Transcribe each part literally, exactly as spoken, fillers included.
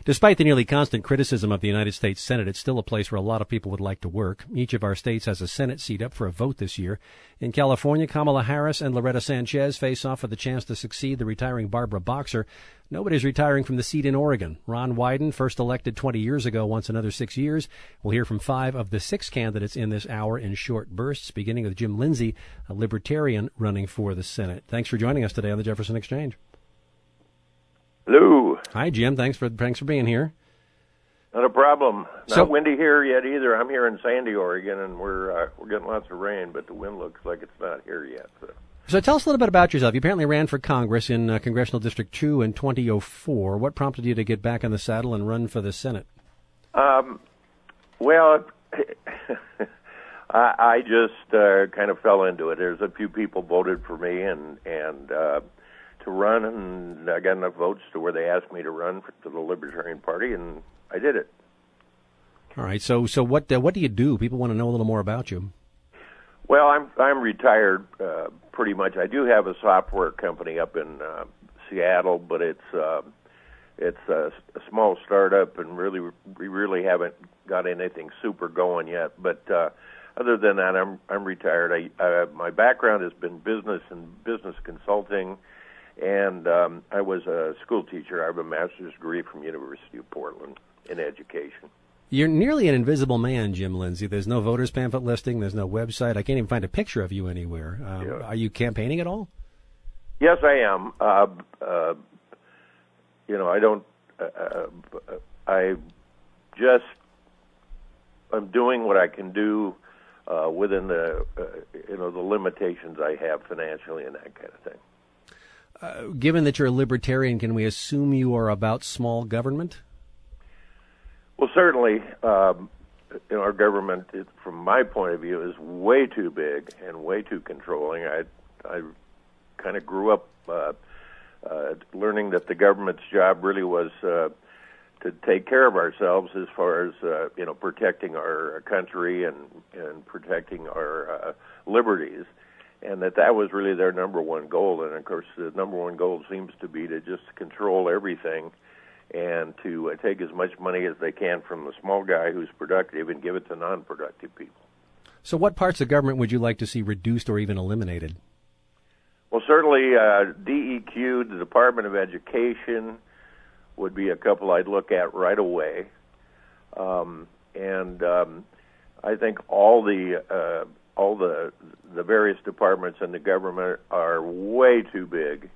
Despite the nearly constant criticism of the United States Senate, it's still a place where a lot of people would like to work. Each of our states has a Senate seat up for a vote this year. In California, Kamala Harris and Loretta Sanchez face off for the chance to succeed the retiring Barbara Boxer. Nobody's retiring from the seat in Oregon. Ron Wyden, first elected twenty years ago, wants another six years. We'll hear from five of the six candidates in this hour in short bursts, beginning with Jim Lindsay, a libertarian running for the Senate. Thanks for joining us today on the Jefferson Exchange. Hello. Hi, Jim. Thanks for thanks for being here. Not a problem. Not So, windy here yet either. I'm here in Sandy, Oregon, and we're uh, we're getting lots of rain, but the wind looks like it's not here yet. So, so tell us a little bit about yourself. You apparently ran for Congress in uh, Congressional District two in twenty oh four. What prompted you to get back in the saddle and run for the Senate? um, well, I, I just uh, kind of fell into it. There's a few people voted for me, and and. Uh, to run, and I got enough votes to where they asked me to run for, for the Libertarian Party, and I did it. All right. So, so what uh, what do you do? People want to know a little more about you. Well, I'm I'm retired uh, pretty much. I do have a software company up in uh, Seattle, but it's uh, it's a, a small startup, and really we really haven't got anything super going yet. But uh, other than that, I'm I'm retired. I uh, my background has been business and business consulting. And um, I was a school teacher. I have a master's degree from University of Portland in education. You're nearly an invisible man, Jim Lindsay. There's no voters pamphlet listing. There's no website. I can't even find a picture of you anywhere. Um, Yeah. Are you campaigning at all? Yes, I am. Uh, uh, you know, I don't. Uh, I just. I'm doing what I can do uh, within the, uh, you know, the limitations I have financially and that kind of thing. Uh, given that you're a libertarian, can we assume you are about small government? Well, certainly, um, you know, our government, it, from my point of view, is way too big and way too controlling. I, I kind of grew up uh, uh, learning that the government's job really was uh, to take care of ourselves as far as, uh, you know, protecting our country and, and protecting our uh, liberties. And that that was really their number one goal. And, of course, the number one goal seems to be to just control everything and to uh, take as much money as they can from the small guy who's productive and give it to non-productive people. So what parts of government would you like to see reduced or even eliminated? Well, certainly uh, D E Q, the Department of Education, would be a couple I'd look at right away. Um, and um, I think all the... Uh, all the the various departments in the government are way too big.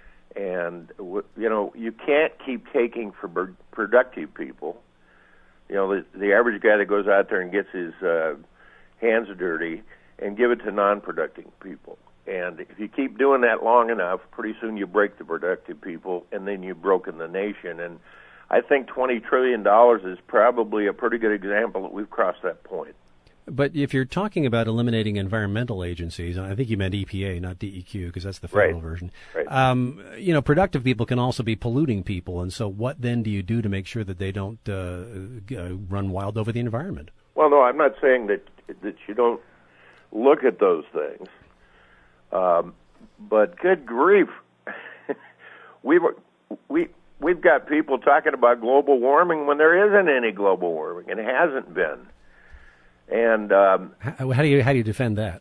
And, you know, you can't keep taking from productive people. You know, the, the average guy that goes out there and gets his uh, hands dirty and give it to non-productive people. And if you keep doing that long enough, pretty soon you break the productive people, and then you've broken the nation. And I think twenty trillion dollars is probably a pretty good example that we've crossed that point. But if you're talking about eliminating environmental agencies, and I think you meant E P A, not D E Q, because that's the federal right. version. Right. Um, you know, productive people can also be polluting people, and so what then do you do to make sure that they don't uh, uh, run wild over the environment? Well, no, I'm not saying that that you don't look at those things, um, but good grief, we've we we've got people talking about global warming when there isn't any global warming, and it hasn't been. And um, how, how do you how do you defend that?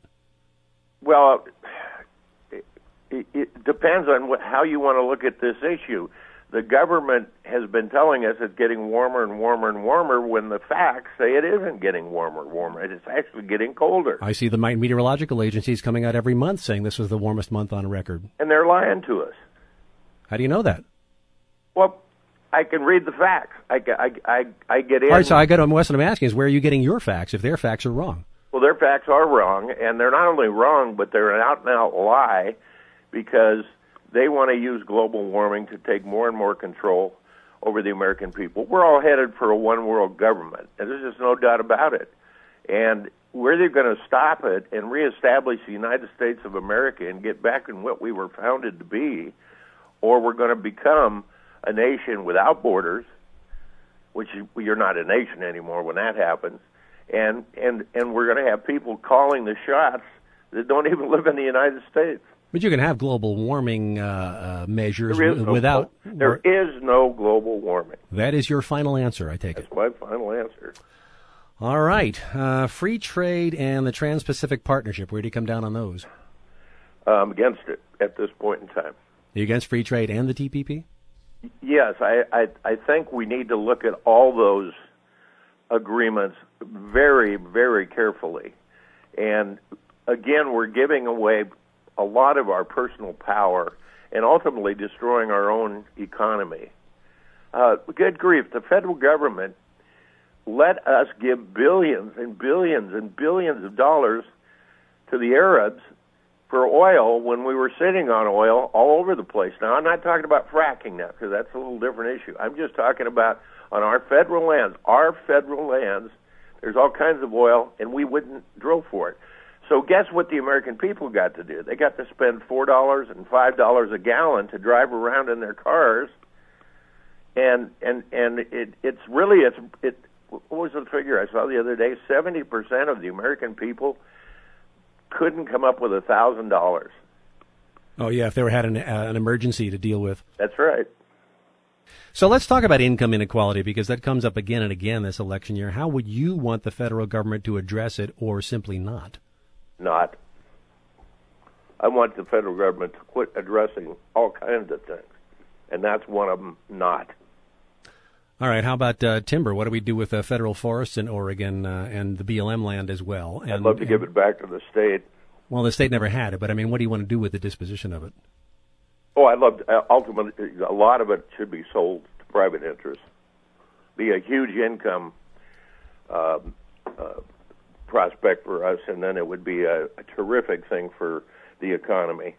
Well, it, it depends on what, how you want to look at this issue. The government has been telling us it's getting warmer and warmer and warmer when the facts say it isn't getting warmer and warmer. It's actually getting colder. I see the meteorological agencies coming out every month saying this was the warmest month on record. And they're lying to us. How do you know that? Well, I can read the facts. I, I, I, I get in. All right, so I got to, what I'm asking is, where are you getting your facts if their facts are wrong? Well, their facts are wrong, and they're not only wrong, but they're an out-and-out lie because they want to use global warming to take more and more control over the American people. We're all headed for a one-world government, and there's just no doubt about it. And we're either going to stop it and reestablish the United States of America and get back in what we were founded to be, or we're going to become a nation without borders, which you're not a nation anymore when that happens, and and and we're going to have people calling the shots that don't even live in the United States. But you can have global warming uh, uh, measures there is w- no, without... There is no global warming. That is your final answer, I take That's it. my final answer. All right. Uh, free trade and the Trans-Pacific Partnership, where do you come down on those? I'm against it at this point in time. Are you against free trade and the T P P? Yes, I, I, I think we need to look at all those agreements very, very carefully. And again, we're giving away a lot of our personal power and ultimately destroying our own economy. Uh, good grief, the federal government let us give billions and billions and billions of dollars to the Arabs for oil when we were sitting on oil all over the place. Now, I'm not talking about fracking now, because that's a little different issue. I'm just talking about on our federal lands. Our federal lands, there's all kinds of oil, and we wouldn't drill for it. So guess what the American people got to do? They got to spend four dollars and five dollars a gallon to drive around in their cars, and and and it it's really it's it. What was the figure I saw the other day? Seventy percent of the American people couldn't come up with a thousand dollars. Oh yeah, if they were had an, uh, an emergency to deal with. That's right. So let's talk about income inequality, because that comes up again and again this election year. How would you want the federal government to address it, or simply not? Not. I want the federal government to quit addressing all kinds of things, and that's one of them. Not. All right. How about uh, timber? What do we do with uh, federal forests in Oregon uh, and the B L M land as well? And, I'd love to and, give it back to the state. Well, the state never had it, but I mean, what do you want to do with the disposition of it? Oh, I'd love to, uh, ultimately, a lot of it should be sold to private interests. Be a huge income uh, uh, prospect for us, and then it would be a, a terrific thing for the economy.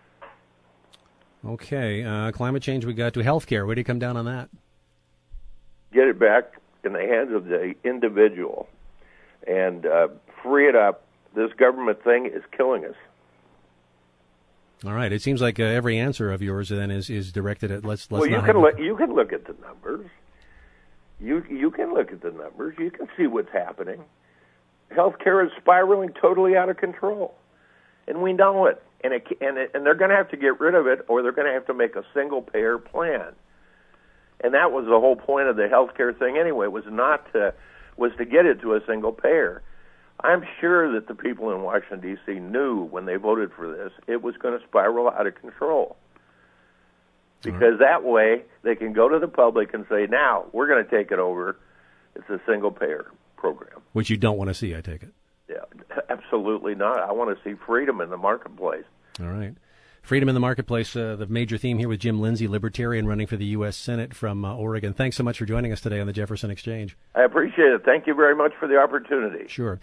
Okay. Uh, climate change, we got to healthcare. Where do you come down on that? Get it back in the hands of the individual and uh, free it up. This government thing is killing us. All right. It seems like uh, every answer of yours then is, is directed at let's let's well, you not can have look. You can look at the numbers. You you can look at the numbers. You can see what's happening. Healthcare is spiraling totally out of control, and we know it. And it and it, and they're going to have to get rid of it, or they're going to have to make a single payer plan. And that was the whole point of the healthcare thing anyway. Was not to was to get it to a single payer. I'm sure that the people in Washington, D C knew when they voted for this it was going to spiral out of control. Because mm-hmm. that way they can go to the public and say, now, we're going to take it over. It's a single-payer program. Which you don't want to see, I take it. Yeah, absolutely not. I want to see freedom in the marketplace. All right. Freedom in the marketplace, uh, the major theme here with Jim Lindsay, Libertarian, running for the U S Senate from uh, Oregon. Thanks so much for joining us today on the Jefferson Exchange. I appreciate it. Thank you very much for the opportunity. Sure.